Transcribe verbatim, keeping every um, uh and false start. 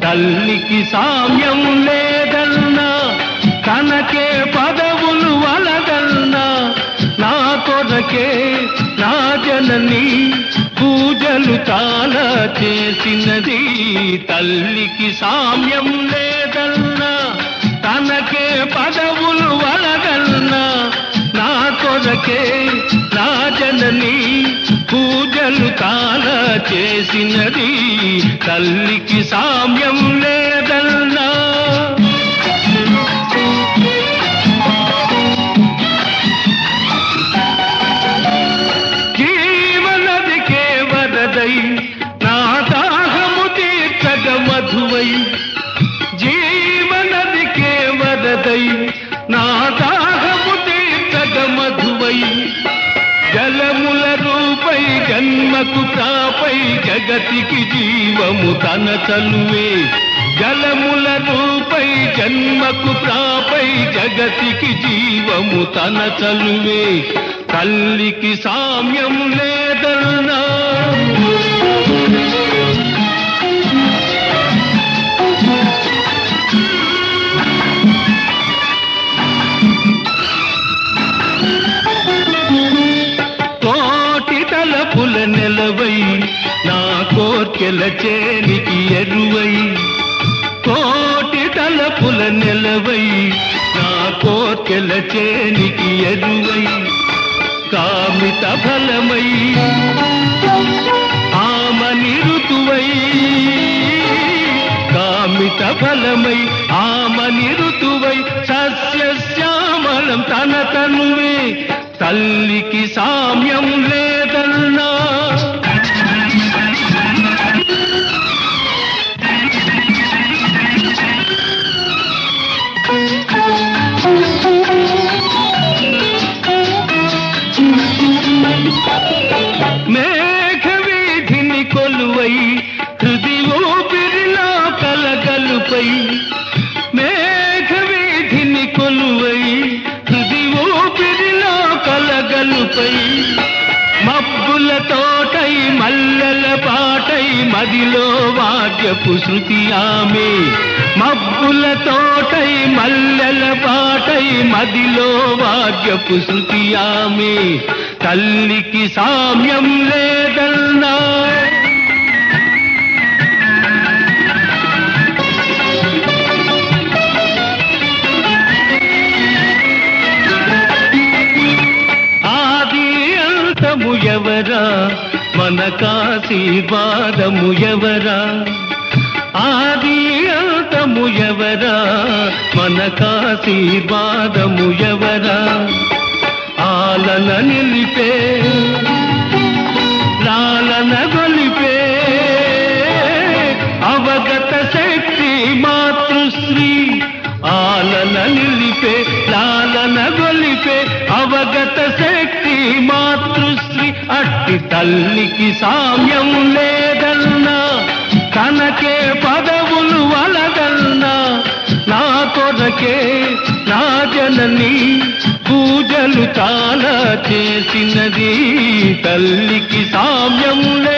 తల్లికి సామ్యం లేదన్నా, తనకే పదవులు వలదన్నా, నా కొరకే నా జనని పూజలు చాలా చేసినది. తల్లికి సామ్యం లేదన్నా, తనకే పదవులు వలదన్నా, నా కొరకే నా జనని పూజలు చాలా చేసినది. తల్లికి సామ్యం లేదన్నా. జీవనదికే వరదై నా దాహము తీర్చగ మధువై, జీవనదికే వరదై నా దాహము తీర్చగ మధువై, జలముల రూపై జన్మకు ప్రాపై జగతికి జీవము తన చలువే, జలముల రూపై జన్మకు ప్రాపై జగతికి జీవము తన చలువే. తల్లికి సామ్యం లేదన్నా. తలపుల నెలవై నా కోర్కెల చేనికి ఎరువై, కోటి తలపుల నెలవై నా కోర్కెల చేనికి ఎరువై, కామిత ఫలమై ఆమని ఋతువై, కామిత ఫలమై ఆమని ఋతువై, సస్యశ్యామలం తన తనువే. తల్లికి సామ్యం లేదన్నా. మేఘవీధిని కొలువై హృది ఊపిరిలో కలగలుపై, మేఘవీధిని కొలువై హృది ఊపిరిలో కలగలుపై, మబ్బుల తోటై మల్లెల పాటై మదిలో వాద్యపు శృతి ఆమె, మబ్బుల తోటై మల్లెల పాటై మదిలో వాద్యపు శృతి ఆమె. తల్లికి సామ్యం లేదన్నా. ఎవరా మనకాశీర్వాదము ఎవరా, ఆది అంతము ఎవరా మనకాశీర్వాదము ఎవరా, ఆలన నిలిపే లాలన గొలిపే అవగత శక్తి మాతృశ్రీ, ఆలన నిలిపే లాలన గొలిపే అవగత శక్తి మాతృశ్రీ. అట్టి తల్లికి సామ్యం లేదన్నా, తనకే పదవులు వలదన్నా, నా కొరకే నా జనని పూజలు చాలా చేసినది. తల్లికి సామ్యం